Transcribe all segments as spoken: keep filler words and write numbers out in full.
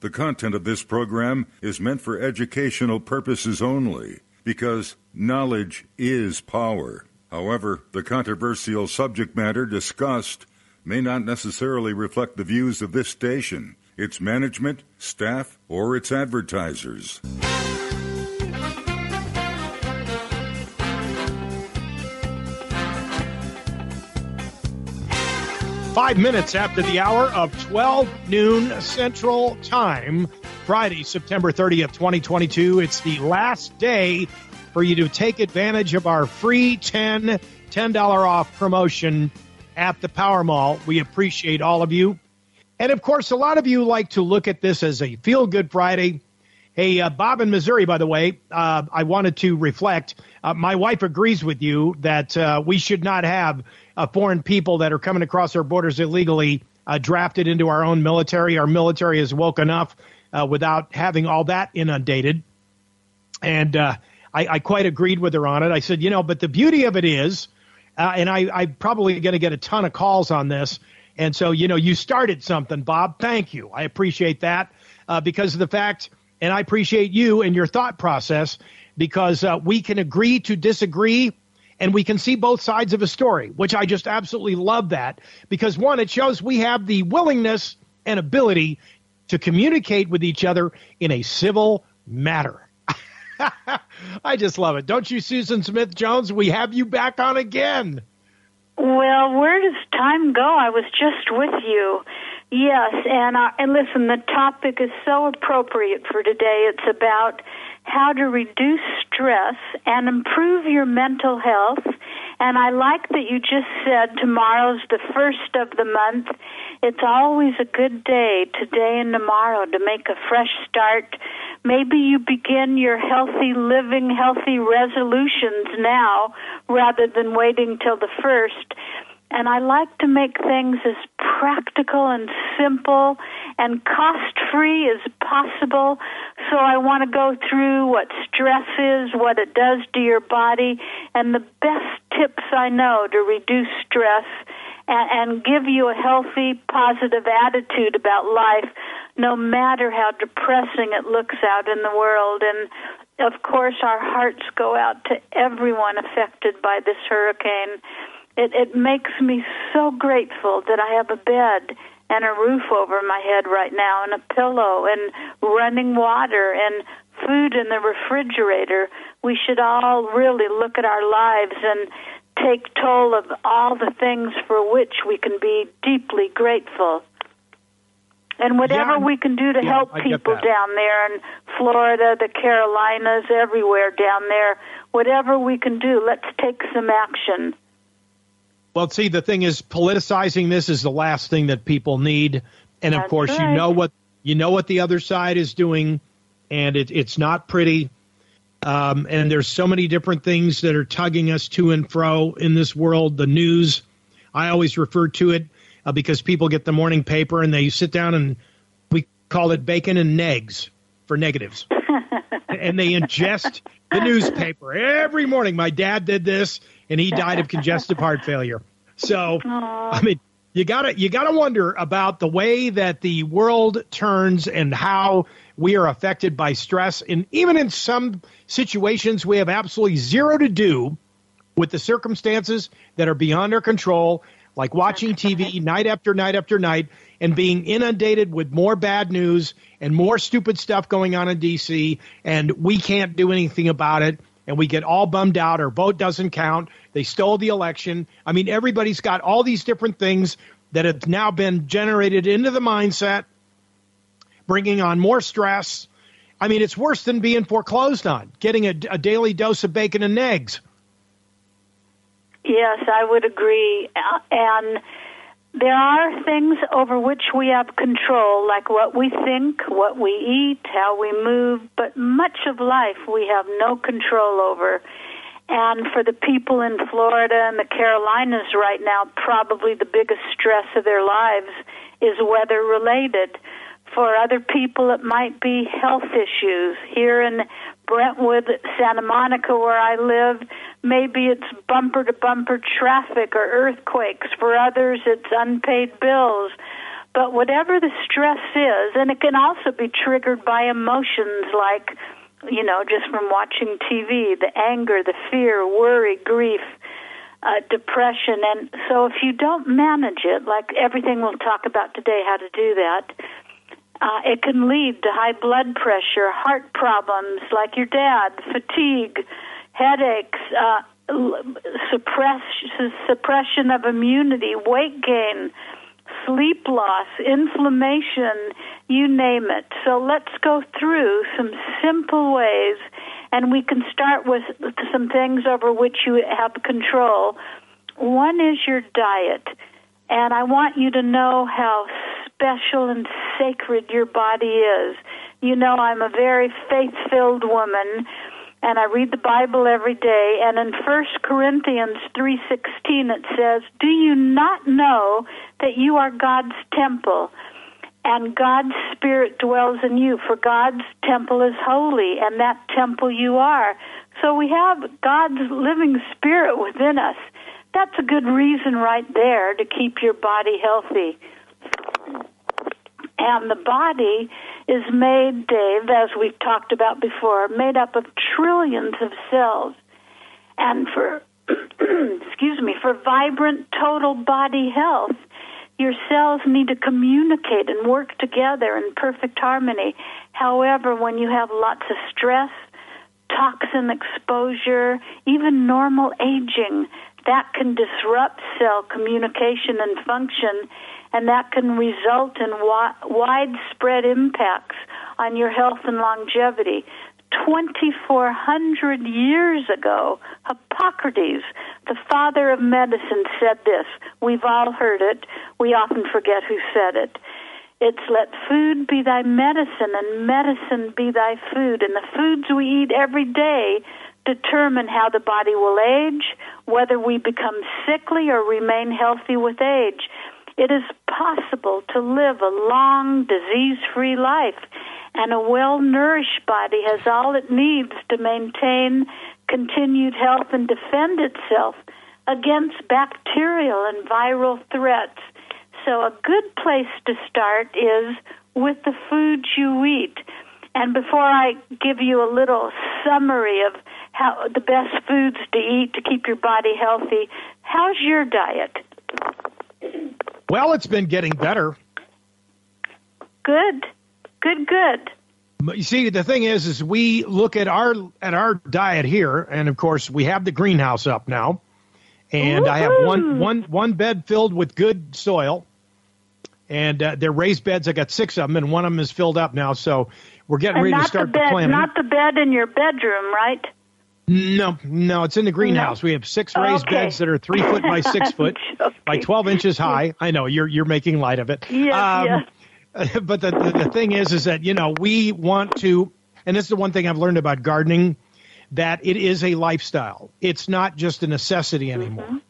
The content of this program is meant for educational purposes only, because knowledge is power. However, the controversial subject matter discussed may not necessarily reflect the views of this station, its management, staff, or its advertisers. Five minutes after the hour of twelve noon Central Time, Friday, September thirtieth, twenty twenty-two. It's the last day for you to take advantage of our free ten, ten dollars off promotion at the Power Mall. We appreciate all of you. And, of course, a lot of you like to look at this as a feel-good Friday. Hey, uh, Bob in Missouri, by the way, uh, I wanted to reflect. Uh, my wife agrees with you that uh, we should not have uh, foreign people that are coming across our borders illegally uh, drafted into our own military. Our military is woke enough uh, without having all that inundated. And uh, I, I quite agreed with her on it. I said, you know, but the beauty of it is, uh, and I, I'm probably going to get a ton of calls on this. And so, you know, you started something, Bob. Thank you. I appreciate that uh, because of the fact, and I appreciate you and your thought process, because uh, we can agree to disagree and we can see both sides of a story, which I just absolutely love that, because, one, it shows we have the willingness and ability to communicate with each other in a civil manner. I just love it. Don't you, Susan Smith-Jones? We have you back on again. Well, where does time go? I was just with you. Yes, and uh, and listen, the topic is so appropriate for today. It's about how to reduce stress and improve your mental health. And I like that you just said tomorrow's the first of the month. It's always a good day, today and tomorrow, to make a fresh start. Maybe you begin your healthy living, healthy resolutions now rather than waiting till the first. And I like to make things as practical and simple and cost-free as possible. So I want to go through what stress is, what it does to your body, and the best tips I know to reduce stress and, and give you a healthy, positive attitude about life, no matter how depressing it looks out in the world. And, of course, our hearts go out to everyone affected by this hurricane. It, it makes me so grateful that I have a bed and a roof over my head right now and a pillow and running water and food in the refrigerator. We should all really look at our lives and take toll of all the things for which we can be deeply grateful. And whatever yeah, we can do to yeah, help people down there in Florida, the Carolinas, everywhere down there, whatever we can do, let's take some action. Well, see, the thing is, politicizing this is the last thing that people need. And, of That's course, right. you know what you know what the other side is doing, and it, it's not pretty. Um, and there's so many different things that are tugging us to and fro in this world. The news, I always refer to it uh, because people get the morning paper and they sit down and we call it bacon and negs for negatives. And they ingest the newspaper every morning. My dad did this, and he died of congestive heart failure. So, Aww. I mean, you gotta you gotta wonder about the way that the world turns and how we are affected by stress. And even in some situations, we have absolutely zero to do with the circumstances that are beyond our control, like watching T V night after night after night and being inundated with more bad news and more stupid stuff going on in D C, and we can't do anything about it. And we get all bummed out. Our vote doesn't count. They stole the election. I mean, everybody's got all these different things that have now been generated into the mindset, bringing on more stress. I mean, it's worse than being foreclosed on, getting a, a daily dose of bacon and eggs. Yes, I would agree. Uh, and there are things over which we have control, like what we think, what we eat, how we move, but much of life we have no control over. And for the people in Florida and the Carolinas right now, probably the biggest stress of their lives is weather-related. For other people, it might be health issues. Here in Brentwood, Santa Monica, where I live, maybe it's bumper-to-bumper traffic or earthquakes. For others, it's unpaid bills. But whatever the stress is, and it can also be triggered by emotions like, you know, just from watching T V, the anger, the fear, worry, grief, uh, depression. And so if you don't manage it, like everything we'll talk about today, how to do that, uh, it can lead to high blood pressure, heart problems like your dad, fatigue, headaches, uh, suppress, suppression of immunity, weight gain, sleep loss, inflammation, you name it. So let's go through some simple ways, and we can start with some things over which you have control. One is your diet, and I want you to know how special and sacred your body is. You know, I'm a very faith-filled woman, and I read the Bible every day, and in First Corinthians three sixteen it says, "Do you not know that you are God's temple, and God's Spirit dwells in you? For God's temple is holy, and that temple you are." So we have God's living Spirit within us. That's a good reason right there to keep your body healthy. And the body is made, Dave, as we've talked about before, made up of trillions of cells. And for, excuse me, for vibrant total body health, your cells need to communicate and work together in perfect harmony. However, when you have lots of stress, toxin exposure, even normal aging, that can disrupt cell communication and function, and that can result in wi- widespread impacts on your health and longevity. twenty-four hundred years ago, Hippocrates, the father of medicine, said this. We've all heard it. We often forget who said it. It's let food be thy medicine and medicine be thy food. And the foods we eat every day determine how the body will age, whether we become sickly or remain healthy with age. It is possible to live a long, disease-free life, and a well-nourished body has all it needs to maintain continued health and defend itself against bacterial and viral threats. So a good place to start is with the foods you eat. And before I give you a little summary of how the best foods to eat to keep your body healthy, how's your diet? Well, it's been getting better. Good, good, good. You see, the thing is, is we look at our at our diet here, and of course, we have the greenhouse up now, and Woo-hoo! I have one one one bed filled with good soil, and uh, they're raised beds. I got six of them, and one of them is filled up now. So we're getting and ready to start the, bed, the planting. Not the bed in your bedroom, right? No, no, it's in the greenhouse. No. We have six raised okay. beds that are three foot by six foot by twelve inches high. I know you're you're making light of it. Yes, um, yes. But the, the the thing is, is that you know we want to, and this is the one thing I've learned about gardening, that it is a lifestyle. It's not just a necessity anymore. Mm-hmm.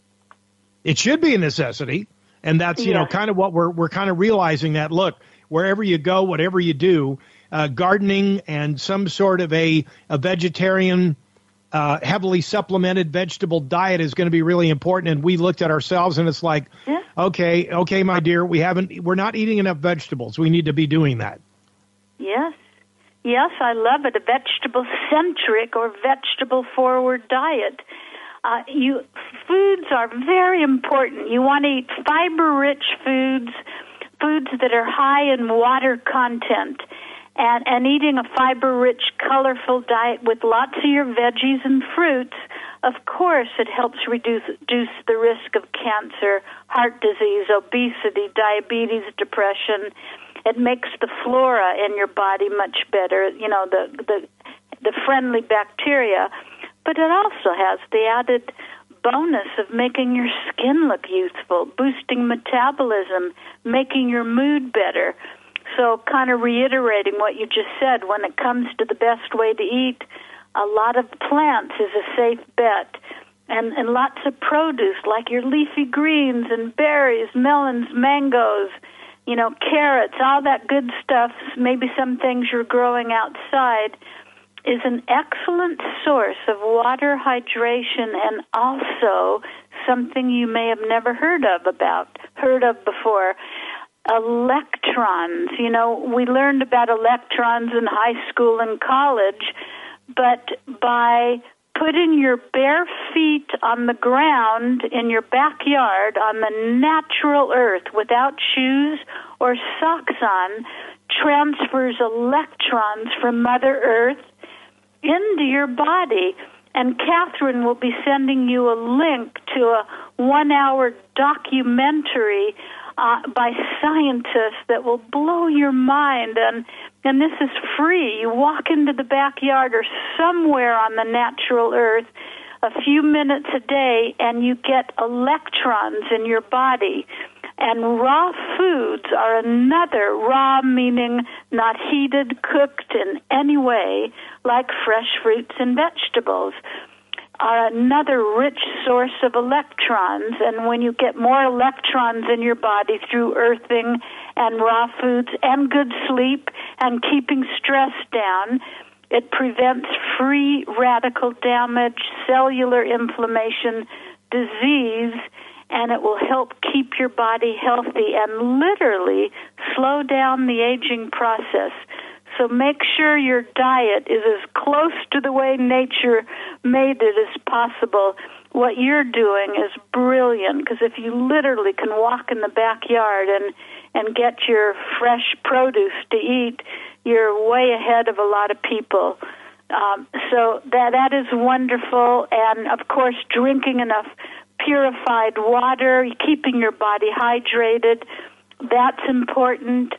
It should be a necessity, and that's you yes. know kind of what we're we're kind of realizing that. Look, wherever you go, whatever you do. Uh, gardening and some sort of a, a vegetarian, uh, heavily supplemented vegetable diet is going to be really important. And we looked at ourselves and it's like, yeah. okay, okay, my dear, we haven't, we're not eating enough vegetables. We need to be doing that. Yes. Yes, I love it. A vegetable-centric or vegetable-forward diet. Uh, you foods are very important. You want to eat fiber-rich foods, foods that are high in water content. And, and eating a fiber-rich, colorful diet with lots of your veggies and fruits, of course, it helps reduce, reduce the risk of cancer, heart disease, obesity, diabetes, depression. It makes the flora in your body much better, you know, the, the, the friendly bacteria. But it also has the added bonus of making your skin look youthful, boosting metabolism, making your mood better. So kind of reiterating what you just said, when it comes to the best way to eat, a lot of plants is a safe bet. And, and lots of produce, like your leafy greens and berries, melons, mangoes, you know, carrots, all that good stuff, maybe some things you're growing outside, is an excellent source of water, hydration, and also something you may have never heard of about, heard of before. electrons. You know, we learned about electrons in high school and college, but by putting your bare feet on the ground in your backyard on the natural earth without shoes or socks on transfers electrons from Mother Earth into your body. And Catherine will be sending you a link to a one-hour documentary uh, by scientists that will blow your mind. And and this is free. You walk into the backyard or somewhere on the natural earth a few minutes a day, and you get electrons in your body. And raw foods are another, raw meaning not heated, cooked in any way, like fresh fruits and vegetables, are another rich source of electrons. And when you get more electrons in your body through earthing and raw foods and good sleep and keeping stress down, it prevents free radical damage, cellular inflammation, disease, and it will help keep your body healthy and literally slow down the aging process. So make sure your diet is as close to the way nature made it as possible. What you're doing is brilliant, because if you literally can walk in the backyard and, and get your fresh produce to eat, you're way ahead of a lot of people. Um, so that that is wonderful, and of course drinking enough purified water, keeping your body hydrated, that's important.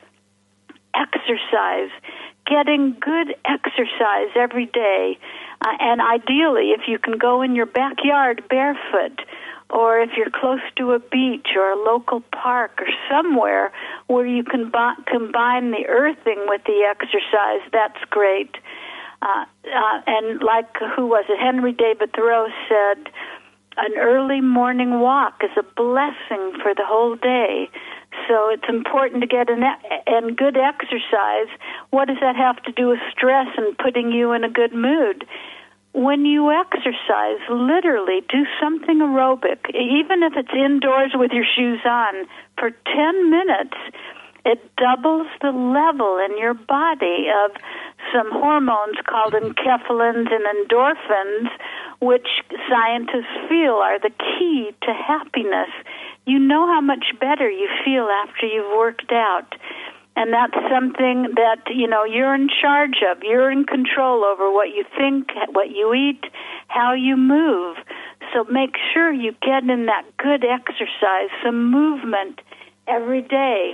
Exercise, getting good exercise every day, uh, and ideally if you can go in your backyard barefoot, or if you're close to a beach or a local park or somewhere where you can b- combine the earthing with the exercise, that's great. Uh, uh, and like, who was it? Henry David Thoreau said, an early morning walk is a blessing for the whole day. So it's important to get an and good exercise. What does that have to do with stress and putting you in a good mood? When you exercise, literally do something aerobic, even if it's indoors with your shoes on, for ten minutes, it doubles the level in your body of some hormones called enkephalins and endorphins, which scientists feel are the key to happiness. You know how much better you feel after you've worked out. And that's something that, you know, you're in charge of. You're in control over what you think, what you eat, how you move. So make sure you get in that good exercise, some movement every day.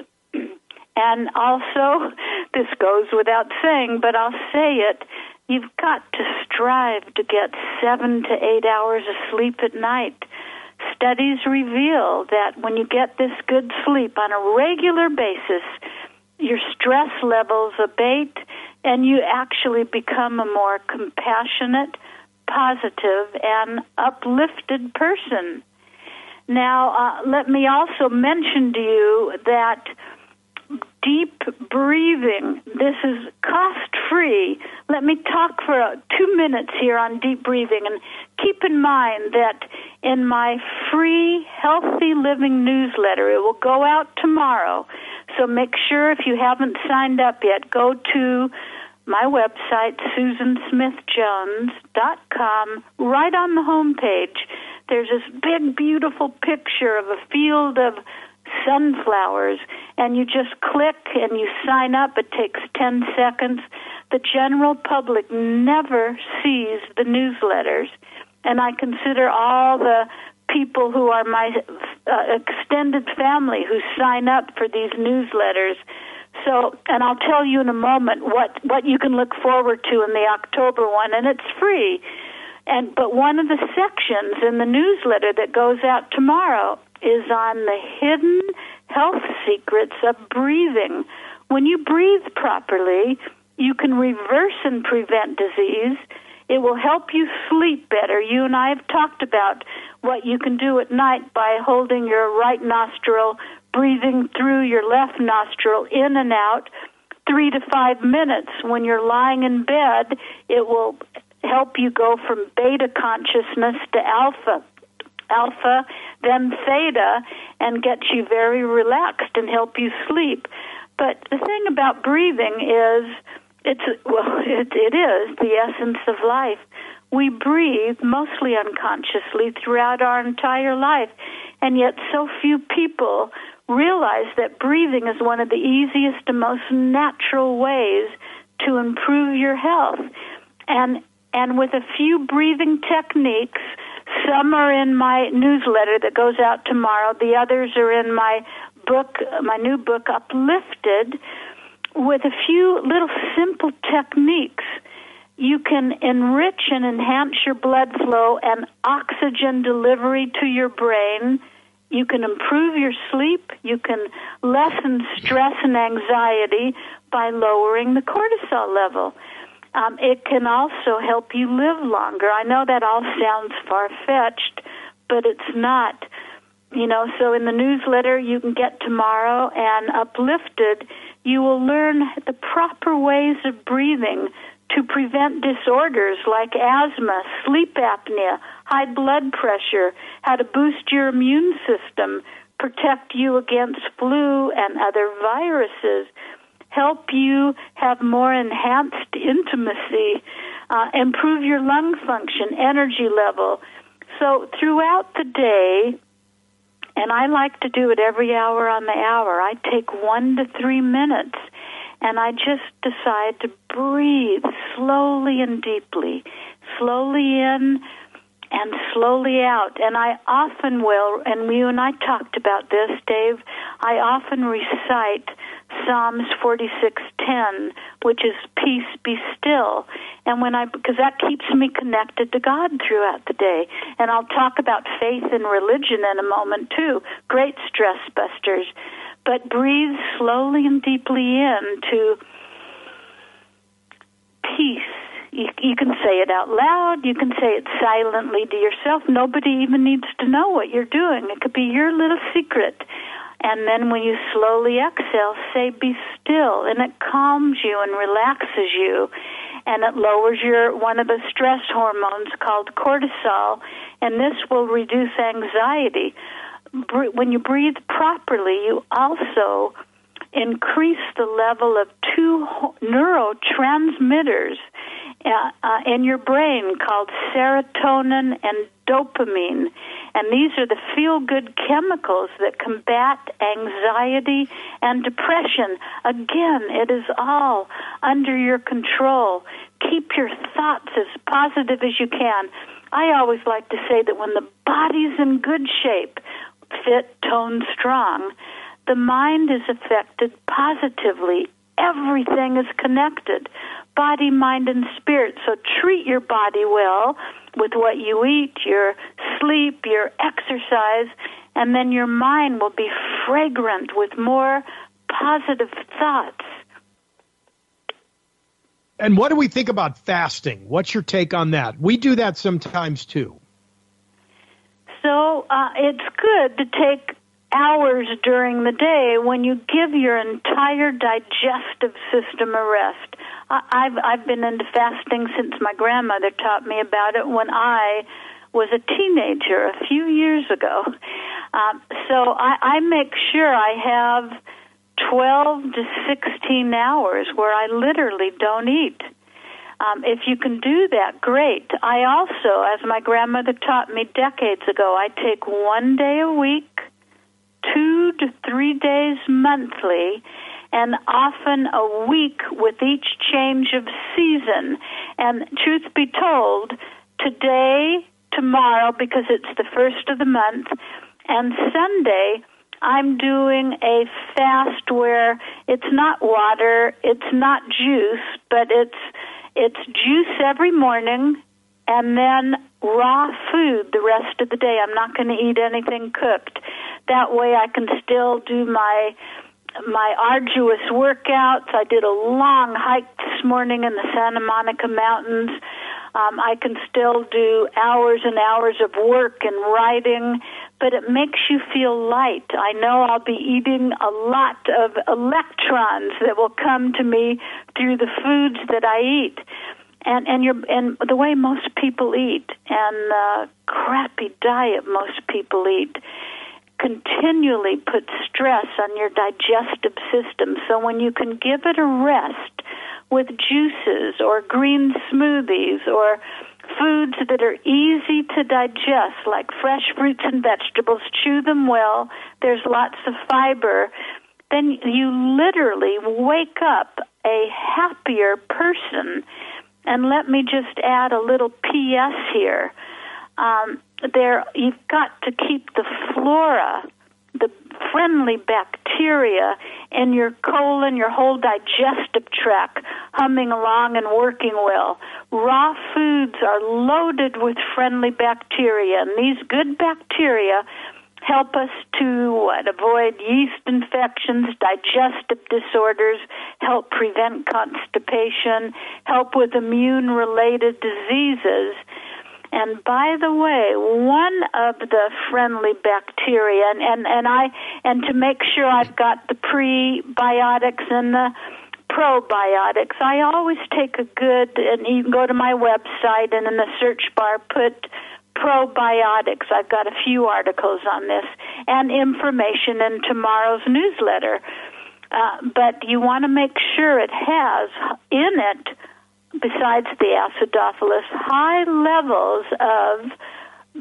And also, this goes without saying, but I'll say it, you've got to strive to get seven to eight hours of sleep at night. Studies reveal that when you get this good sleep on a regular basis, your stress levels abate, and you actually become a more compassionate, positive, and uplifted person. Now, uh, let me also mention to you that deep breathing, this is cost-free. Let me talk for uh, two minutes here on deep breathing, and keep in mind that in my free Healthy Living newsletter, it will go out tomorrow, so make sure if you haven't signed up yet, go to my website, susan smith jones dot com. Right on the home page, there's this big, beautiful picture of a field of sunflowers, and you just click and you sign up. It takes ten seconds. The general public never sees the newsletters, and I consider all the people who are my uh, extended family who sign up for these newsletters. So, and I'll tell you in a moment what, what you can look forward to in the October one, and it's free. And but one of the sections in the newsletter that goes out tomorrow is on the hidden health secrets of breathing. When you breathe properly, you can reverse and prevent disease. It will help you sleep better. You and I have talked about what you can do at night by holding your right nostril, breathing through your left nostril in and out, three to five minutes. When you're lying in bed, it will help you go from beta consciousness to alpha. alpha, then theta, and get you very relaxed and help you sleep. But the thing about breathing is, it's well, it, it is the essence of life. We breathe mostly unconsciously throughout our entire life, and yet so few people realize that breathing is one of the easiest and most natural ways to improve your health. And and with a few breathing techniques, some are in my newsletter that goes out tomorrow, the others are in my book, my new book, Uplifted. With a few little simple techniques, you can enrich and enhance your blood flow and oxygen delivery to your brain. You can improve your sleep. You can lessen stress and anxiety by lowering the cortisol level. Um, it can also help you live longer. I know that all sounds far-fetched, but it's not. You know, so in the newsletter you can get tomorrow and Uplifted, you will learn the proper ways of breathing to prevent disorders like asthma, sleep apnea, high blood pressure, how to boost your immune system, protect you against flu and other viruses, help you have more enhanced intimacy, uh, improve your lung function, energy level. So throughout the day, and I like to do it every hour on the hour, I take one to three minutes, and I just decide to breathe slowly and deeply, slowly in and slowly out. And I often will, and you and I talked about this, Dave, I often recite Psalms forty-six ten, which is peace, be still. And when I, because that keeps me connected to God throughout the day. And I'll talk about faith and religion in a moment too. Great stress busters. But breathe slowly and deeply in to peace. You, you can say it out loud. You can say it silently to yourself. Nobody even needs to know what you're doing. It could be your little secret. And then when you slowly exhale, say, be still. And it calms you and relaxes you. And it lowers your one of the stress hormones called cortisol. And this will reduce anxiety. When you breathe properly, you also increase the level of two neurotransmitters uh, uh, in your brain called serotonin and dopamine. And these are the feel-good chemicals that combat anxiety and depression. Again, it is all under your control. Keep your thoughts as positive as you can. I always like to say that when the body's in good shape, fit, toned, strong, the mind is affected positively. Everything is connected, body, mind, and spirit. So treat your body well with what you eat, your sleep, your exercise, and then your mind will be fragrant with more positive thoughts. And what do we think about fasting? What's your take on that? We do that sometimes too. So uh, it's good to take hours during the day when you give your entire digestive system a rest. I, I've I've been into fasting since my grandmother taught me about it when I was a teenager a few years ago. Um, so I, I make sure I have twelve to sixteen hours where I literally don't eat. Um, if you can do that, great. I also, as my grandmother taught me decades ago, I take one day a week, two to three days monthly, and often a week with each change of season. And truth be told, today, tomorrow, because it's the first of the month, and Sunday, I'm doing a fast where it's not water, it's not juice, but it's It's juice every morning and then raw food the rest of the day. I'm not going to eat anything cooked. That way I can still do my my arduous workouts. I did a long hike this morning in the Santa Monica Mountains. Um, I can still do hours and hours of work and writing, but it makes you feel light. I know I'll be eating a lot of electrons that will come to me through the foods that I eat. And and you're, and the way most people eat, and the crappy diet most people eat, continually put stress on your digestive system. So when you can give it a rest with juices or green smoothies or foods that are easy to digest, like fresh fruits and vegetables, chew them well, there's lots of fiber, then you literally wake up a happier person. And let me just add a little P S here. Um, there, you've got to keep the flora, the friendly bacteria in your colon, your whole digestive tract, humming along and working well. Raw foods are loaded with friendly bacteria, and these good bacteria help us to what, avoid yeast infections, digestive disorders, help prevent constipation, help with immune-related diseases. And by the way, one of the friendly bacteria, and, and, and I and to make sure I've got the prebiotics and the probiotics, I always take a good, and you can go to my website and in the search bar put probiotics. I've got a few articles on this and information in tomorrow's newsletter. Uh, but you want to make sure it has in it, besides the acidophilus, high levels of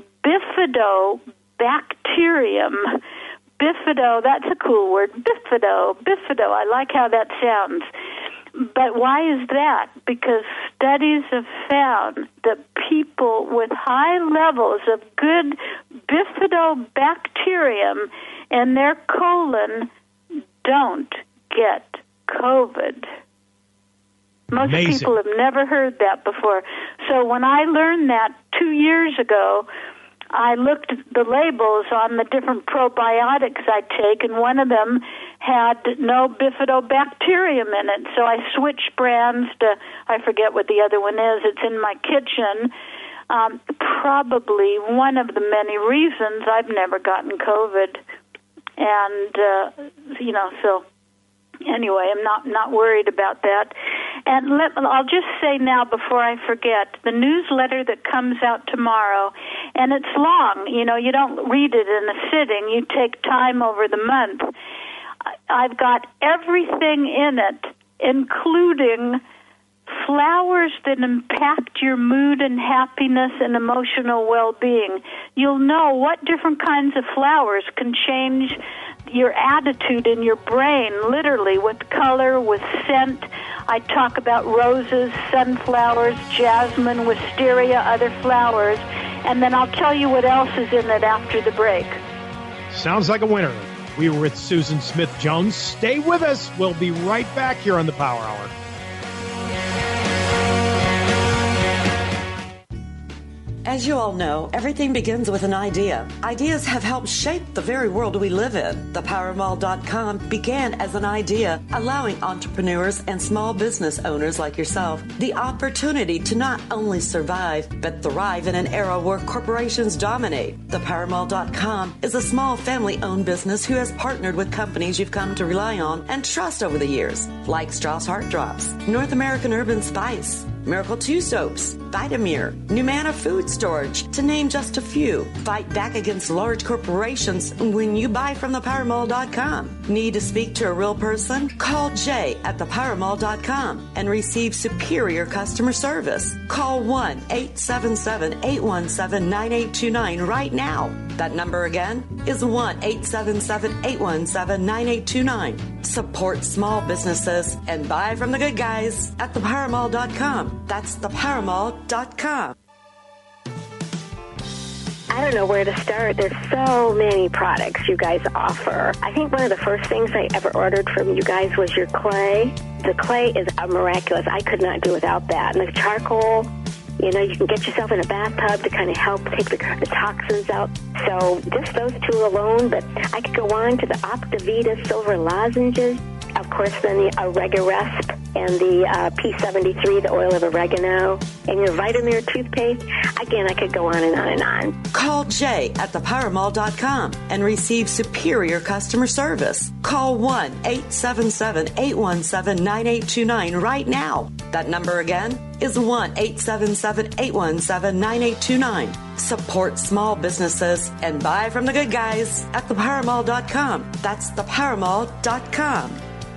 bifidobacterium. Bifido, that's a cool word. Bifido, bifido. I like how that sounds. But why is that? Because studies have found that people with high levels of good bifidobacterium in their colon don't get COVID. Most Amazing. People have never heard that before. So when I learned that two years ago, I looked at the labels on the different probiotics I take, and one of them had no bifidobacterium in it. So I switched brands to, I forget what the other one is. It's in my kitchen. Um, probably one of the many reasons I've never gotten COVID. And, uh, you know, so anyway, I'm not, not worried about that. And let, I'll just say now before I forget, the newsletter that comes out tomorrow, and it's long. You know, you don't read it in a sitting. You take time over the month. I've got everything in it, including flowers that impact your mood and happiness and emotional well-being. You'll know what different kinds of flowers can change your attitude in your brain, literally, with color, with scent. I talk about roses, sunflowers, jasmine, wisteria, other flowers, and then I'll tell you what else is in it after the break. Sounds like a winner. We were with Susan Smith-Jones. Stay with us. We'll be right back here on the Power Hour. As you all know, everything begins with an idea. Ideas have helped shape the very world we live in. the power mall dot com began as an idea, allowing entrepreneurs and small business owners like yourself the opportunity to not only survive, but thrive in an era where corporations dominate. the power mall dot com is a small family-owned business who has partnered with companies you've come to rely on and trust over the years, like Strauss Heart Drops, North American Urban Spice, Miracle two Soaps, Vitamir, Numana Food Storage, to name just a few. Fight back against large corporations when you buy from the power mall dot com. Need to speak to a real person? Call Jay at the power mall dot com and receive superior customer service. Call one eight seven seven, eight one seven, nine eight two nine right now. That number again is one eight seven seven, eight one seven, nine eight two nine. Support small businesses and buy from the good guys at the power mall dot com. That's the power mall dot com. I don't know where to start. There's so many products you guys offer. I think one of the first things I ever ordered from you guys was your clay. The clay is miraculous. I could not do without that. And the charcoal, you know, you can get yourself in a bathtub to kind of help take the, the toxins out. So just those two alone, but I could go on to the Optavita silver lozenges. Of course, then the Oregaresp and the uh, P seventy-three, the oil of oregano, and your Vitamir toothpaste. Again, I could go on and on and on. Call Jay at the power mall dot com and receive superior customer service. Call one eight seven seven, eight one seven, nine eight two nine right now. That number again is one eight seven seven, eight one seven, nine eight two nine. Support small businesses and buy from the good guys at the power mall dot com. That's the power mall dot com.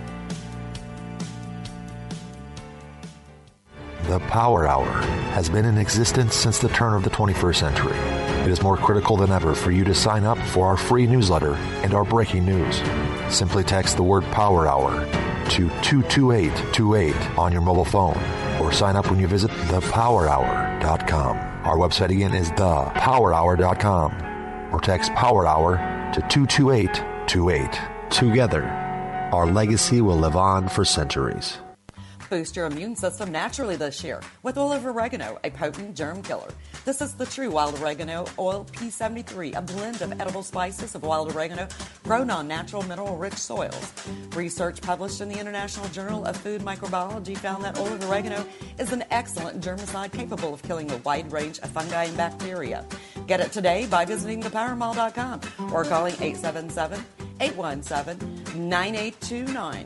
The Power Hour has been in existence since the turn of the twenty-first century. It is more critical than ever for you to sign up for our free newsletter and our breaking news. Simply text the word Power Hour to two two eight two eight on your mobile phone or sign up when you visit the power hour dot com. Our website again is the power hour dot com or text Power Hour to two two eight two eight. Together, our legacy will live on for centuries. Boost your immune system naturally this year with oil of oregano, a potent germ killer. This is the true wild oregano oil P seventy-three, a blend of edible spices of wild oregano grown on natural mineral-rich soils. Research published in the International Journal of Food Microbiology found that oil of oregano is an excellent germicide capable of killing a wide range of fungi and bacteria. Get it today by visiting the power mall dot com or calling eight seven seven, eight one seven, nine eight two nine.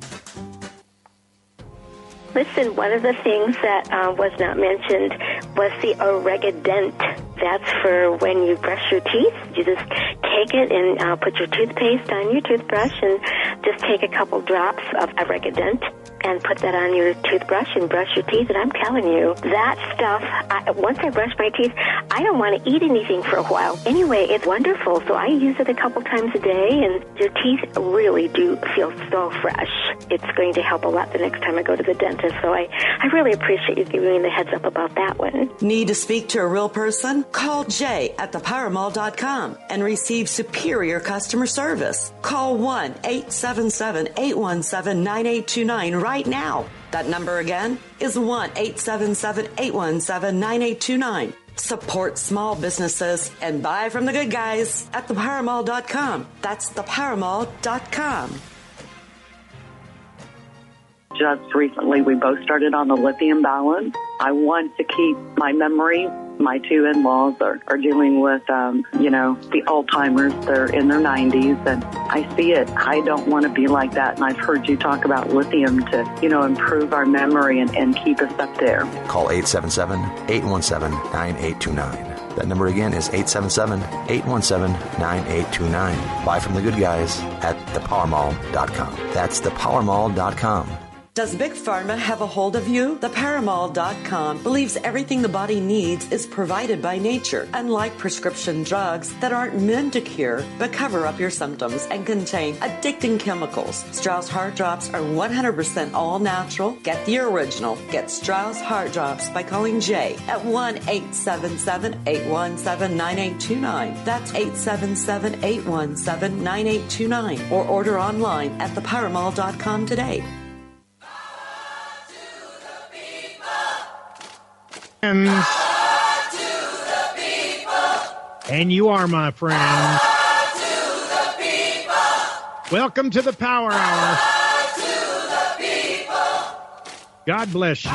Listen, one of the things that uh, was not mentioned was the Oregadent. That's for when you brush your teeth. You just take it and uh, put your toothpaste on your toothbrush and just take a couple drops of Oregadent and put that on your toothbrush and brush your teeth. And I'm telling you, that stuff, I, once I brush my teeth, I don't want to eat anything for a while. Anyway, it's wonderful. So I use it a couple times a day, and your teeth really do feel so fresh. It's going to help a lot the next time I go to the dentist. So I, I really appreciate you giving me the heads up about that one. Need to speak to a real person? Call Jay at the power mall dot com and receive superior customer service. Call one eight seven seven, eight one seven, nine eight two nine right now. That number again is one eight seven seven, eight one seven, nine eight two nine. Support small businesses and buy from the good guys at the power mall dot com. That's the power mall dot com. Just recently, we both started on the lithium balance. I want to keep my memory. My two in-laws are, are dealing with, um, you know, the Alzheimer's. They're in their nineties, and I see it. I don't want to be like that, and I've heard you talk about lithium to, you know, improve our memory and, and keep us up there. Call eight seven seven, eight one seven, nine eight two nine. That number again is eight seven seven, eight one seven, nine eight two nine. Buy from the good guys at the power mall dot com. That's the power mall dot com. Does Big Pharma have a hold of you? The power mall dot com believes everything the body needs is provided by nature, unlike prescription drugs that aren't meant to cure but cover up your symptoms and contain addicting chemicals. Strauss Heart Drops are one hundred percent all natural. Get the original. Get Strauss Heart Drops by calling Jay at one eight seven seven, eight one seven, nine eight two nine. That's eight seven seven, eight one seven, nine eight two nine. Or order online at the power mall dot com today. And, and you are, my friend. Welcome to the Power Hour. God bless you.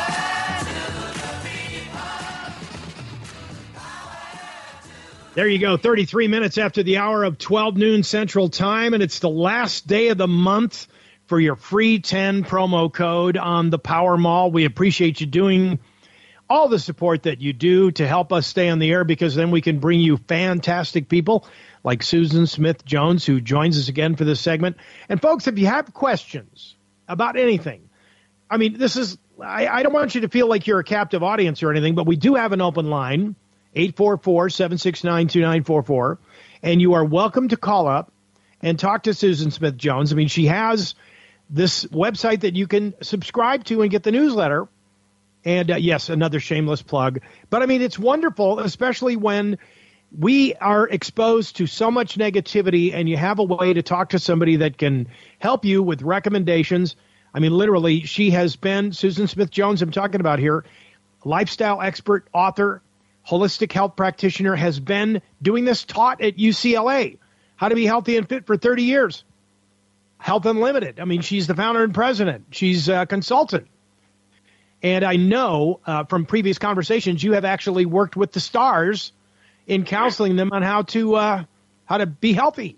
There you go, thirty-three minutes after the hour of twelve noon Central Time, and it's the last day of the month for your free ten promo code on the Power Mall. We appreciate you doing all the support that you do to help us stay on the air, because then we can bring you fantastic people like Susan Smith-Jones, who joins us again for this segment. And folks, if you have questions about anything, I mean, this is, I, I don't want you to feel like you're a captive audience or anything, but we do have an open line, eight four four, seven six nine, two nine four four, and you are welcome to call up and talk to Susan Smith-Jones. I mean, she has this website that you can subscribe to and get the newsletter. And, uh, yes, another shameless plug. But, I mean, it's wonderful, especially when we are exposed to so much negativity and you have a way to talk to somebody that can help you with recommendations. I mean, literally, she has been, Susan Smith-Jones, I'm talking about here, lifestyle expert, author, holistic health practitioner, has been doing this, taught at U C L A, how to be healthy and fit for thirty years. Health Unlimited. I mean, she's the founder and president. She's a consultant. And I know uh, from previous conversations, you have actually worked with the stars in counseling them on how to uh, how to be healthy.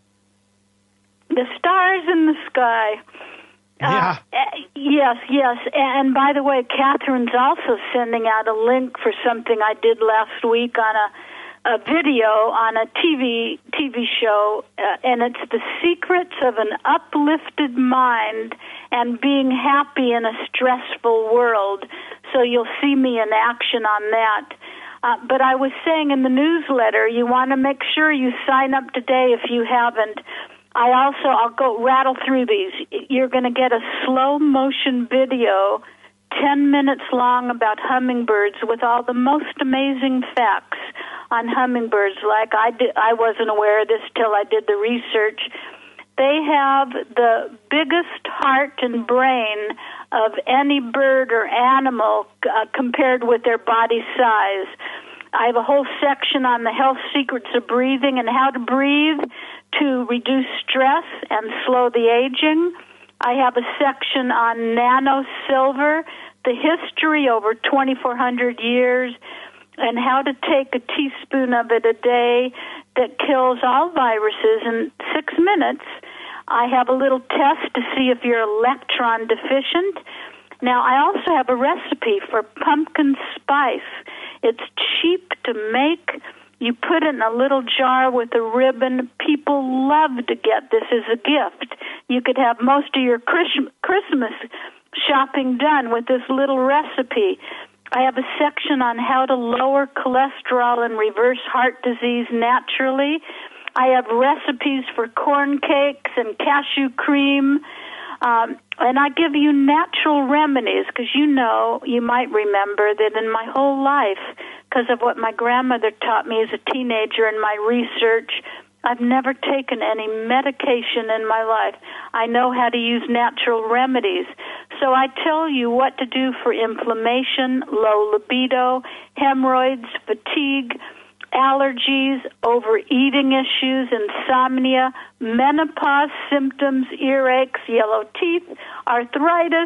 The stars in the sky. Yeah. Uh, yes, yes. And by the way, Catherine's also sending out a link for something I did last week on a, a video on a T V T V show, uh, and it's the secrets of an uplifted mind and being happy in a stressful world. So you'll see me in action on that. Uh, but I was saying in the newsletter, you want to make sure you sign up today if you haven't. I also, I'll go rattle through these. You're going to get a slow motion video, ten minutes long, about hummingbirds with all the most amazing facts on hummingbirds. Like I did, I wasn't aware of this till I did the research. They have the biggest heart and brain of any bird or animal uh, compared with their body size. I have a whole section on the health secrets of breathing and how to breathe to reduce stress and slow the aging. I have a section on nano silver, the history over twenty-four hundred years, and how to take a teaspoon of it a day that kills all viruses in six minutes. I have a little test to see if you're electron deficient. Now, I also have a recipe for pumpkin spice. It's cheap to make. You put it in a little jar with a ribbon. People love to get this as a gift. You could have most of your Christmas shopping done with this little recipe. I have a section on how to lower cholesterol and reverse heart disease naturally. I have recipes for corn cakes and cashew cream. Um, and I give you natural remedies because, you know, you might remember that in my whole life, because of what my grandmother taught me as a teenager in my research, I've never taken any medication in my life. I know how to use natural remedies. So I tell you what to do for inflammation, low libido, hemorrhoids, fatigue, allergies, overeating issues, insomnia, menopause symptoms, earaches, yellow teeth, arthritis.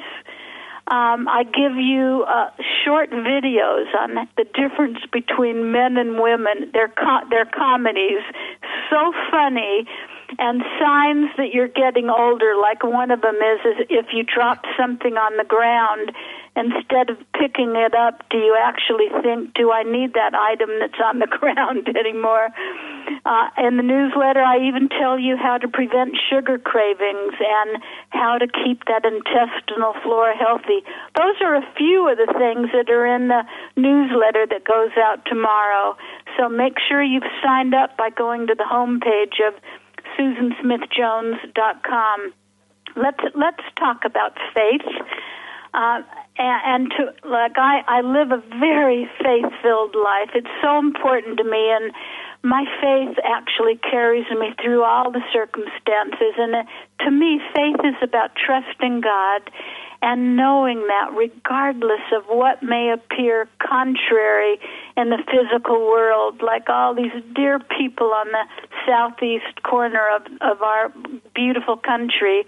Um, I give you uh, short videos on the difference between men and women. They're co- they're comedies, so funny, and signs that you're getting older. Like one of them is, is if you drop something on the ground, instead of picking it up, do you actually think, do I need that item that's on the ground anymore? Uh, in the newsletter, I even tell you how to prevent sugar cravings and how to keep that intestinal flora healthy. Those are a few of the things that are in the newsletter that goes out tomorrow. So make sure you've signed up by going to the homepage of Susan Smith Jones dot com. Let's let's talk about faith. Uh, and, and to, like I, I live a very faith-filled life. It's so important to me, and my faith actually carries me through all the circumstances. And uh, to me, faith is about trusting God and knowing that regardless of what may appear contrary in the physical world, like all these dear people on the southeast corner of, of our beautiful country,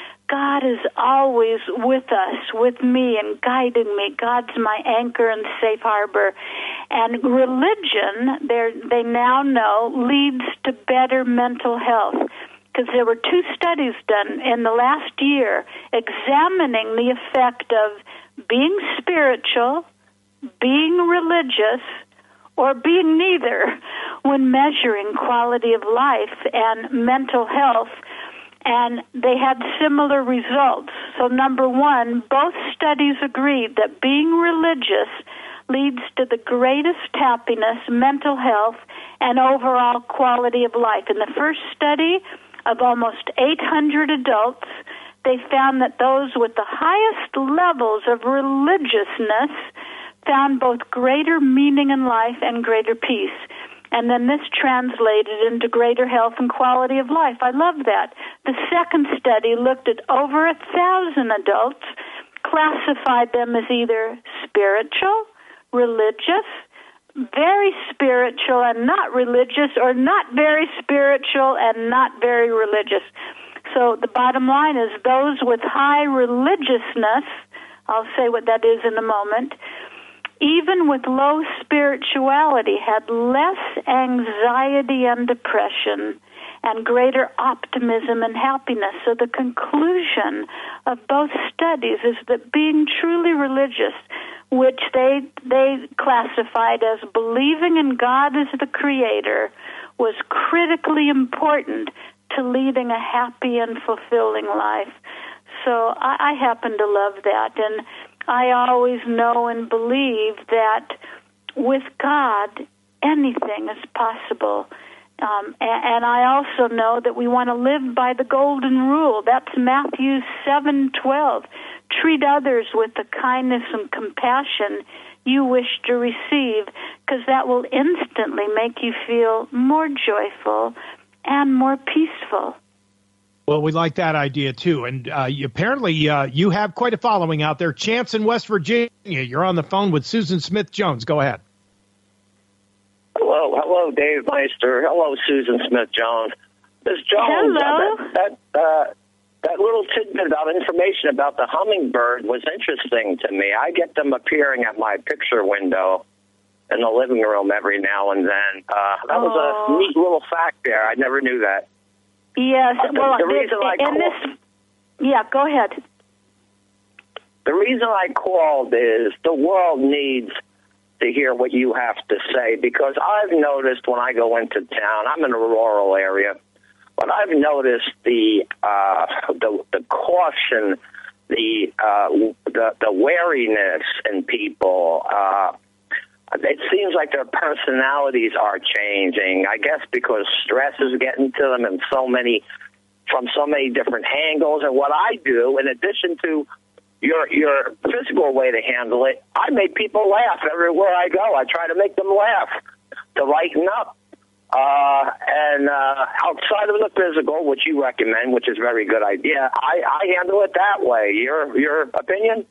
God is always with us, with me, and guiding me. God's my anchor and safe harbor. And religion, they now know, leads to better mental health. Because there were two studies done in the last year examining the effect of being spiritual, being religious, or being neither when measuring quality of life and mental health. And they had similar results. So number one, both studies agreed that being religious leads to the greatest happiness, mental health, and overall quality of life. In the first study of almost eight hundred adults, they found that those with the highest levels of religiousness found both greater meaning in life and greater peace. And then this translated into greater health and quality of life. I love that. The second study looked at over a thousand adults, classified them as either spiritual, religious, very spiritual and not religious, or not very spiritual and not very religious. So the bottom line is those with high religiousness, I'll say what that is in a moment, even with low spirituality, had less anxiety and depression and greater optimism and happiness. So the conclusion of both studies is that being truly religious, which they they classified as believing in God as the creator, was critically important to leading a happy and fulfilling life. So I, I happen to love that, and I always know and believe that with God, anything is possible. Um, and, and I also know that we want to live by the golden rule. That's Matthew seven twelve. Treat others with the kindness and compassion you wish to receive, because that will instantly make you feel more joyful and more peaceful. Well, we like that idea, too. And uh, you, apparently uh, you have quite a following out there. Chance in West Virginia, you're on the phone with Susan Smith-Jones. Go ahead. Hello, hello, Dave Meister. Hello, Susan Smith-Jones. Miz Jones, hello. Uh, that that, uh, that little tidbit about information about the hummingbird was interesting to me. I get them appearing at my picture window in the living room every now and then. Uh, that oh. was a neat little fact there. I never knew that. Yes. Uh, the, well, the reason the, I in called, this, yeah, go ahead. The reason I called is the world needs to hear what you have to say, because I've noticed when I go into town, I'm in a rural area, but I've noticed the uh, the, the caution, the, uh, the the wariness in people. Uh, it seems like their personalities are changing. I guess because stress is getting to them in so many from so many different angles. And what I do, in addition to your your physical way to handle it, I make people laugh everywhere I go. I try to make them laugh to lighten up. Uh, and uh, outside of the physical, which you recommend, which is a very good idea, I, I handle it that way. Your your opinion?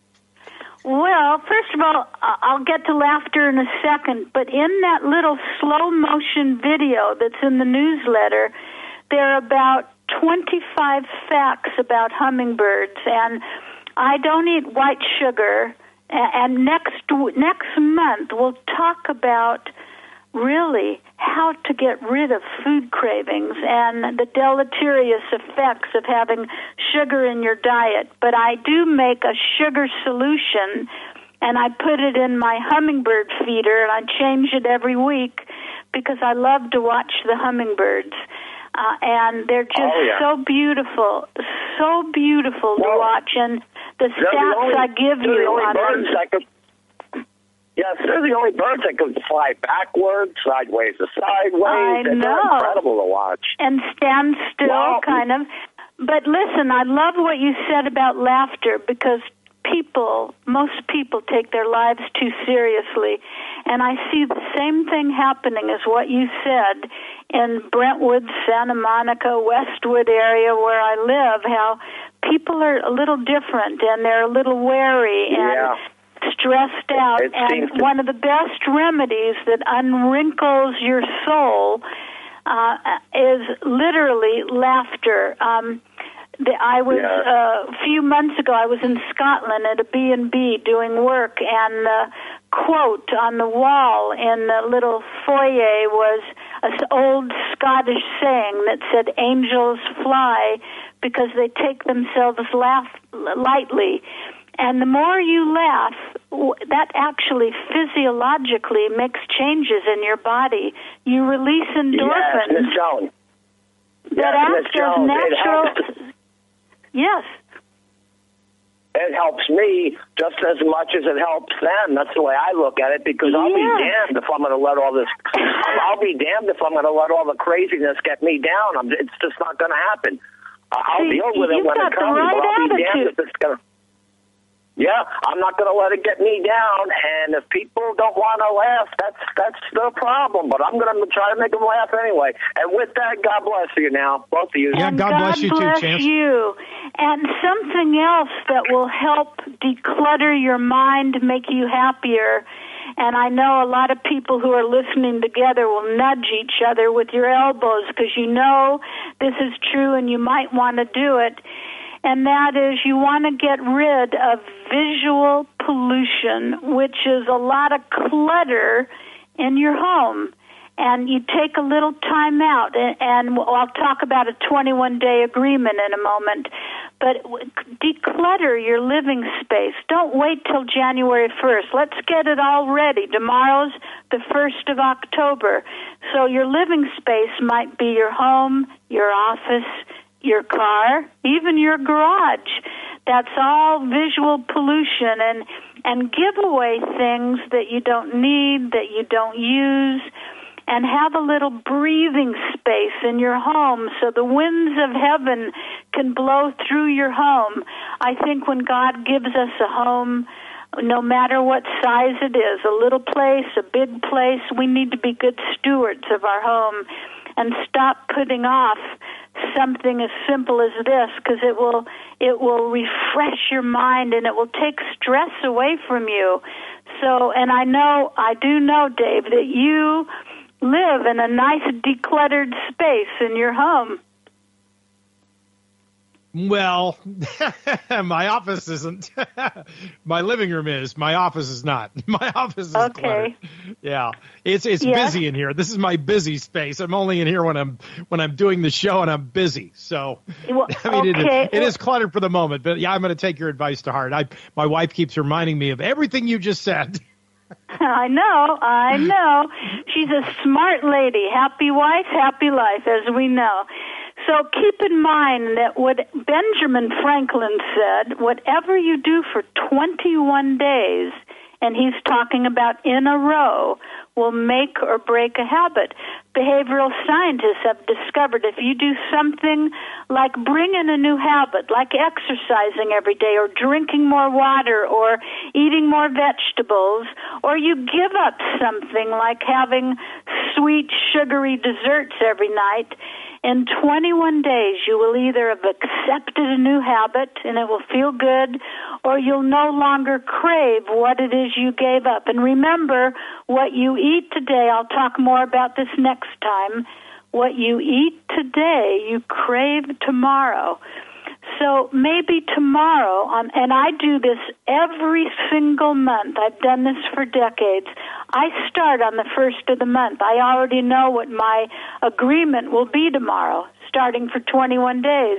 Well, first of all, I'll get to laughter in a second, but in that little slow motion video that's in the newsletter, there are about twenty-five facts about hummingbirds, and I don't eat white sugar, and next next month we'll talk about really how to get rid of food cravings and the deleterious effects of having sugar in your diet. But I do make a sugar solution, and I put it in my hummingbird feeder, and I change it every week because I love to watch the hummingbirds. Uh, and they're just oh, yeah. so beautiful, so beautiful well, to watch. And the stats the only, I give you the only on birds them. that could, yes, they're the only birds that can fly backwards, sideways to sideways. I They're know. incredible to watch. And stand still, well, kind of. But listen, I love what you said about laughter, because people, most people take their lives too seriously. And I see the same thing happening as what you said in Brentwood, Santa Monica, Westwood area where I live, how people are a little different and they're a little wary and yeah. stressed out. It and to- one of the best remedies that unwrinkles your soul uh, is literally laughter. Um, the, I was yeah. uh, a few months ago. I was in Scotland at a B and B doing work, and the quote on the wall in the little foyer was an old Scottish saying that said, "Angels fly because they take themselves laugh lightly." And the more you laugh, that actually physiologically makes changes in your body. You release endorphins. Yes, Miz Jones. That yes, act Miz Jones. as natural. It helps, yes. it helps me just as much as it helps them. That's the way I look at it, because I'll yes. be damned if I'm going to let all this. I'll be damned if I'm going to let all the craziness get me down. I'm, it's just not going to happen. I'll See, deal with it when it comes, right but I'll be attitude. damned if it's going to. Yeah, I'm not going to let it get me down, and if people don't want to laugh, that's that's their problem, but I'm going to try to make them laugh anyway. And with that, God bless you now, both of you. Yeah, And God, God bless you bless too, Chance. you. And something else that will help declutter your mind, make you happier, And I know a lot of people who are listening together will nudge each other with your elbows because you know this is true and you might want to do it. And that is you want to get rid of visual pollution, which is a lot of clutter in your home. And you take a little time out, and, and I'll talk about a twenty-one day agreement in a moment. But declutter your living space. Don't wait till January first. Let's get it all ready. Tomorrow's the first of October. So your living space might be your home, your office, your car, even your garage. That's all visual pollution. And, and give away things that you don't need, that you don't use. And have a little breathing space in your home so the winds of heaven can blow through your home. I think when God gives us a home, no matter what size it is, a little place, a big place, we need to be good stewards of our home and stop putting off something as simple as this, because it will it will refresh your mind and it will take stress away from you. So, and I know, I do know, Dave, that you live in a nice decluttered space in your home. Well, my office isn't. My living room is. My office is not. My office is okay. cluttered. Yeah, it's it's yeah. busy in here. This is my busy space. I'm only in here when I'm when I'm doing the show and I'm busy. So well, I mean, okay. it, it is cluttered for the moment. But yeah, I'm going to take your advice to heart. I my wife keeps reminding me of everything you just said. I know, I know. She's a smart lady. Happy wife, happy life, as we know. So keep in mind that what Benjamin Franklin said, whatever you do for twenty-one days, and he's talking about in a row, will make or break a habit. Behavioral scientists have discovered if you do something like bring in a new habit, like exercising every day or drinking more water or eating more vegetables, or you give up something like having sweet, sugary desserts every night, in twenty-one days, you will either have accepted a new habit and it will feel good, or you'll no longer crave what it is you gave up. And remember, what you eat today, I'll talk more about this next time, what you eat today, you crave tomorrow. So maybe tomorrow, um, and I do this every single month. I've done this for decades. I start on the first of the month. I already know what my agreement will be tomorrow, starting for twenty-one days.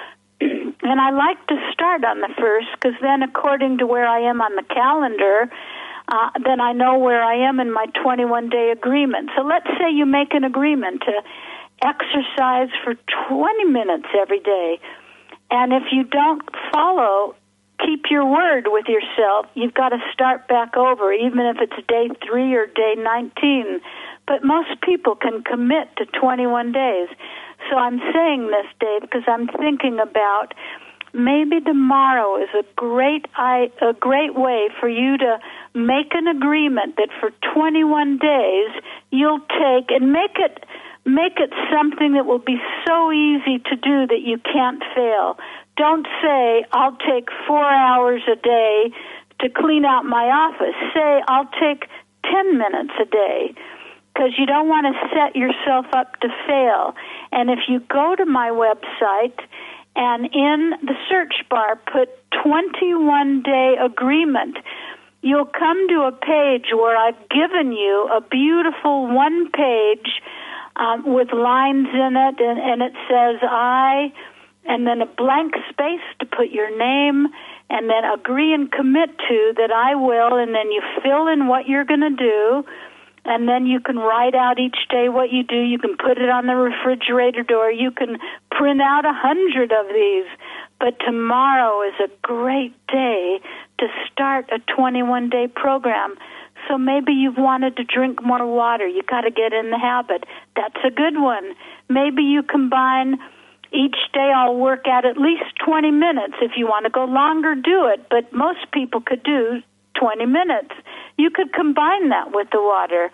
And I like to start on the first because then according to where I am on the calendar, uh, then I know where I am in my twenty-one day agreement. So let's say you make an agreement to exercise for twenty minutes every day. And if you don't follow, keep your word with yourself, you've got to start back over, even if it's day three or day nineteen. But most people can commit to twenty-one days. So I'm saying this, Dave, because I'm thinking about maybe tomorrow is a great a great way for you to make an agreement that for twenty-one days you'll take and make it Make it something that will be so easy to do that you can't fail. Don't say, I'll take four hours a day to clean out my office. Say, I'll take ten minutes a day, because you don't want to set yourself up to fail. And if you go to my website and in the search bar put twenty-one day agreement, you'll come to a page where I've given you a beautiful one-page Um, with lines in it, and, and it says I, and then a blank space to put your name, and then agree and commit to that I will, and then you fill in what you're going to do, and then you can write out each day what you do. You can put it on the refrigerator door. You can print out a hundred of these. But tomorrow is a great day to start a twenty-one day program. So maybe you've wanted to drink more water. You got to get in the habit. That's a good one. Maybe you combine each day I'll work out at least twenty minutes. If you want to go longer, do it. But most people could do twenty minutes. You could combine that with the water.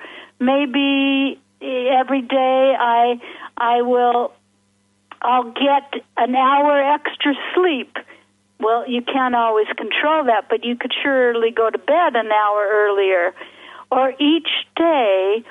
Maybe every day I I will I'll get an hour extra sleep. Well, you can't always control that, but you could surely go to bed an hour earlier. Or each day,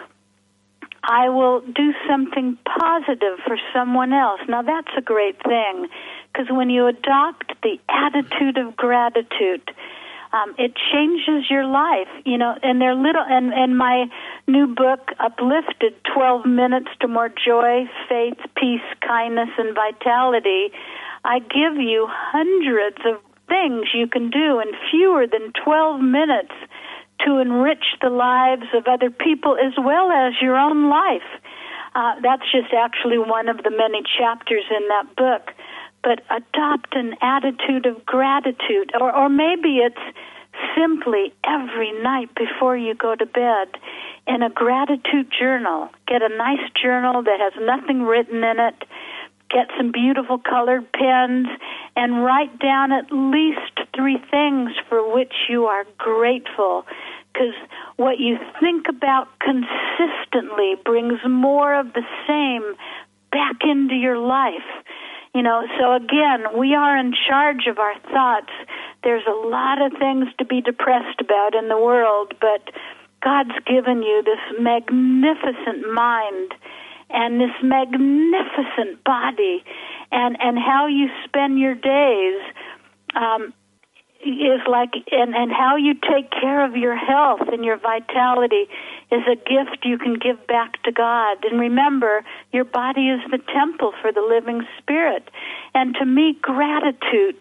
I will do something positive for someone else. Now, that's a great thing, because when you adopt the attitude of gratitude, um, it changes your life. You know, and they're little. And, and my new book, Uplifted, twelve minutes to More Joy, Faith, Peace, Kindness, and Vitality, I give you hundreds of things you can do in fewer than twelve minutes to enrich the lives of other people as well as your own life. Uh, that's just actually one of the many chapters in that book. But adopt an attitude of gratitude, or, or maybe it's simply every night before you go to bed in a gratitude journal. Get a nice journal that has nothing written in it. Get some beautiful colored pens and write down at least three things for which you are grateful. Because what you think about consistently brings more of the same back into your life. You know, so again, we are in charge of our thoughts. There's a lot of things to be depressed about in the world, but God's given you this magnificent mind and this magnificent body, and, and how you spend your days um, is like, and, and how you take care of your health and your vitality is a gift you can give back to God. And remember, your body is the temple for the living Spirit. And to me, gratitude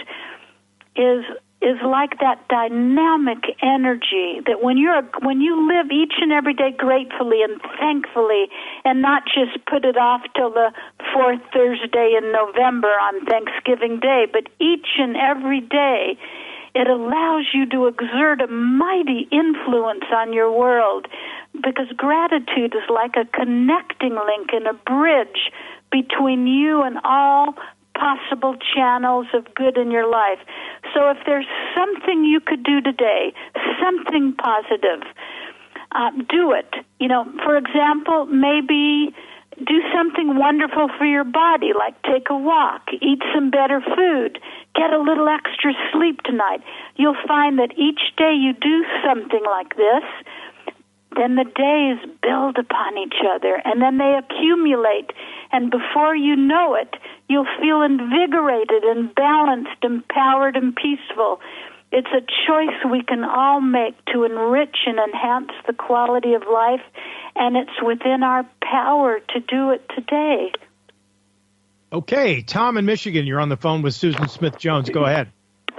is is like that dynamic energy that when you're when you live each and every day gratefully and thankfully, and not just put it off till the fourth Thursday in November on Thanksgiving Day, but each and every day, it allows you to exert a mighty influence on your world, because gratitude is like a connecting link and a bridge between you and all possible channels of good in your life. So if there's something you could do today, something positive, uh, do it. You know, for example, maybe do something wonderful for your body, like take a walk, eat some better food, get a little extra sleep tonight. You'll find that each day you do something like this, then the days build upon each other, and then they accumulate, and before you know it, you'll feel invigorated and balanced, empowered, and peaceful. It's a choice we can all make to enrich and enhance the quality of life, and it's within our power to do it today. Okay, Tom in Michigan, you're on the phone with Susan Smith-Jones. Go ahead.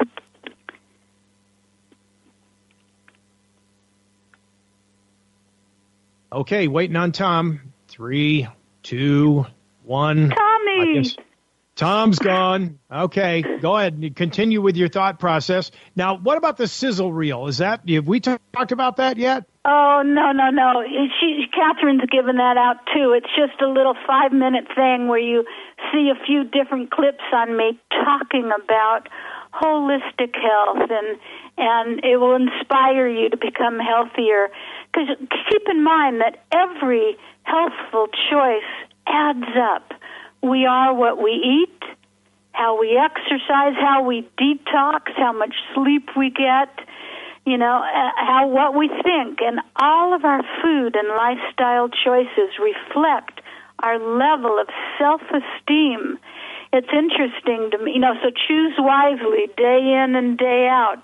Okay, waiting on Tom. Three, two, one. Tommy! I guess Tom's gone. Okay, go ahead and continue with your thought process. Now, what about the sizzle reel? Is that, have we talked about that yet? Oh, no, no, no. She, Catherine's given that out, too. It's just a little five-minute thing where you see a few different clips on me talking about holistic health, and and it will inspire you to become healthier. Because keep in mind that every healthful choice adds up. We are what we eat, how we exercise, how we detox, how much sleep we get, you know, how what we think. And all of our food and lifestyle choices reflect our level of self-esteem. It's interesting to me, you know, so choose wisely day in and day out.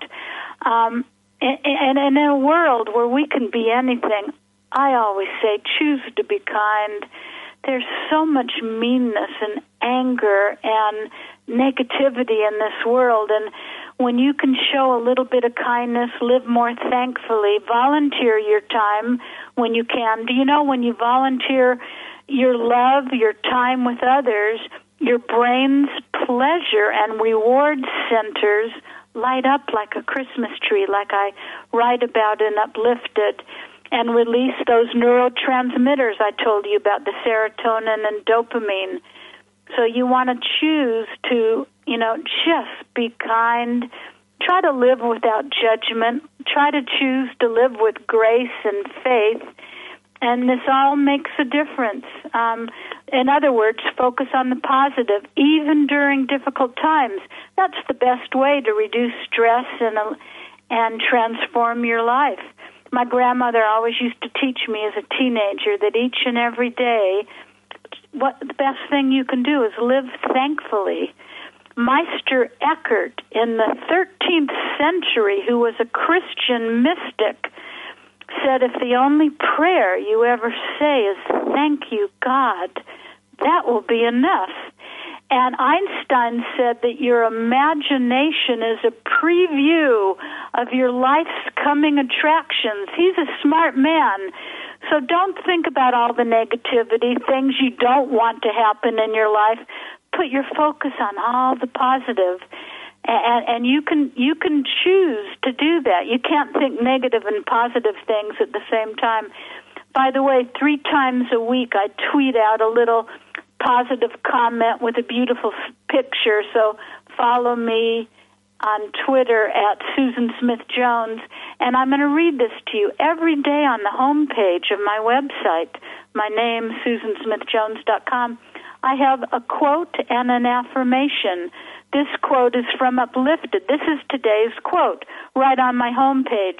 Um, and, and, and in a world where we can be anything, I always say choose to be kind. There's so much meanness and anger and negativity in this world, and when you can show a little bit of kindness, live more thankfully, volunteer your time when you can. Do you know when you volunteer your love, your time with others, your brain's pleasure and reward centers light up like a Christmas tree, like I write about in Uplifted, and release those neurotransmitters I told you about, the serotonin and dopamine. So you want to choose to, you know, just be kind. Try to live without judgment. Try to choose to live with grace and faith. And this all makes a difference. Um, in other words, focus on the positive, even during difficult times. That's the best way to reduce stress and uh, and transform your life. my grandmother always used to teach me as a teenager that each and every day, what the best thing you can do is live thankfully. Meister Eckhart in the thirteenth century, who was a Christian mystic, said if the only prayer you ever say is thank you, God, that will be enough. And Einstein said that your imagination is a preview of your life's coming attractions. He's a smart man. So don't think about all the negativity, things you don't want to happen in your life. Put your focus on all the positive. And, and you can you can choose to do that. You can't think negative and positive things at the same time. By the way, three times a week I tweet out a little positive comment with a beautiful picture. So follow me on Twitter at Susan Smith Jones, and I'm going to read this to you every day on the home page of my website. My name, Susan Smith Jones dot com. I have a quote and an affirmation. This quote is from Uplifted. This is today's quote right on my home page,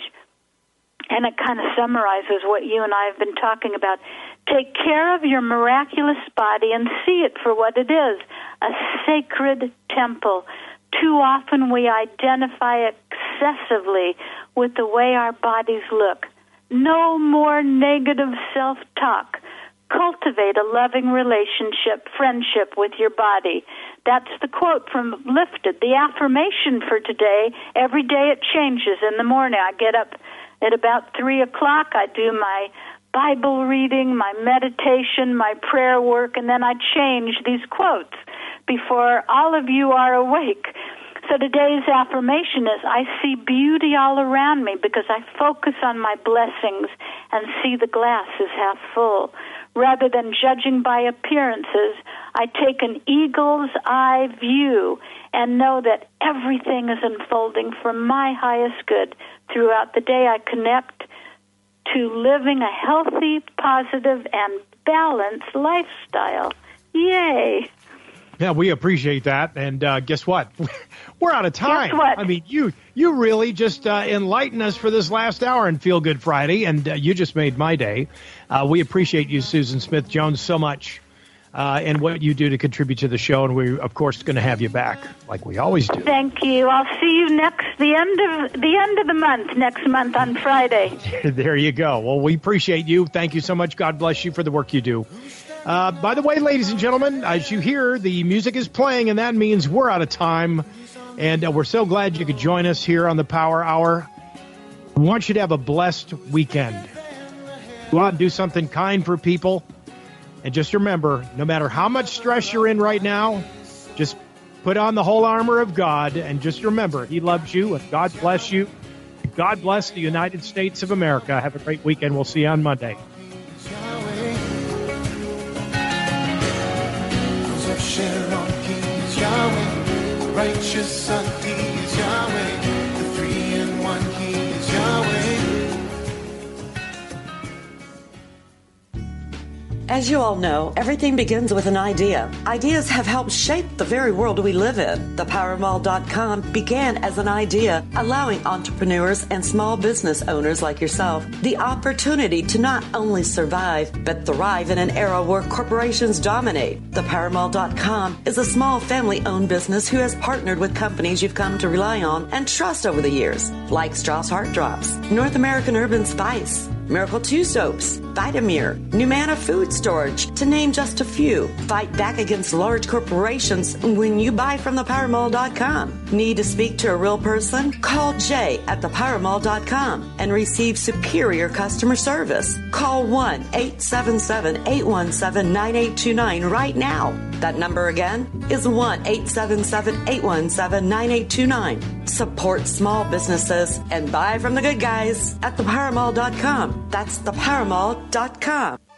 and it kind of summarizes what you and I have been talking about. Take care of your miraculous body and see it for what it is, a sacred temple. Too often we identify excessively with the way our bodies look. No more negative self-talk. Cultivate a loving relationship, friendship with your body. That's the quote from Lifted. The affirmation for today, every day it changes. In the morning, I get up at about three o'clock. I do my Bible reading, my meditation, my prayer work, and then I change these quotes before all of you are awake. So today's affirmation is, I see beauty all around me because I focus on my blessings and see the glass is half full. Rather than judging by appearances, I take an eagle's eye view and know that everything is unfolding for my highest good. Throughout the day, I connect to living a healthy, positive, and balanced lifestyle. Yay! Yeah, we appreciate that. And uh, guess what? We're out of time. Guess what? I mean, you you really just uh, enlightened us for this last hour in Feel Good Friday, and uh, you just made my day. Uh, we appreciate you, Susan Smith Jones, so much, uh, and what you do to contribute to the show. And we're, of course, going to have you back, like we always do. Thank you. I'll see you next the end of the end of the month, next month on Friday. There you go. Well, we appreciate you. Thank you so much. God bless you for the work you do. Uh, by the way, ladies and gentlemen, as you hear, the music is playing, and that means we're out of time. And uh, we're so glad you could join us here on the Power Hour. We want you to have a blessed weekend. Go out and do something kind for people. And just remember, no matter how much stress you're in right now, just put on the whole armor of God. And just remember, He loves you, and God bless you. God bless the United States of America. Have a great weekend. We'll see you on Monday. Sharon, He is Yahweh. Righteous Son, He is Yahweh. The three in one, He is Yahweh. As you all know, everything begins with an idea. Ideas have helped shape the very world we live in. The power mall dot com began as an idea, allowing entrepreneurs and small business owners like yourself the opportunity to not only survive, but thrive in an era where corporations dominate. The power mall dot com is a small family-owned business who has partnered with companies you've come to rely on and trust over the years, like Strauss Heart Drops, North American Urban Spice, Miracle two Soaps, Vitamir, Numana Food Storage, to name just a few. Fight back against large corporations when you buy from the power mall dot com. Need to speak to a real person? Call Jay at the power mall dot com and receive superior customer service. Call one eight seven seven, eight one seven, nine eight two nine right now. That number again is one eight seven seven, eight one seven, nine eight two nine. Support small businesses and buy from the good guys at the power mall dot com. That's the power mall dot com.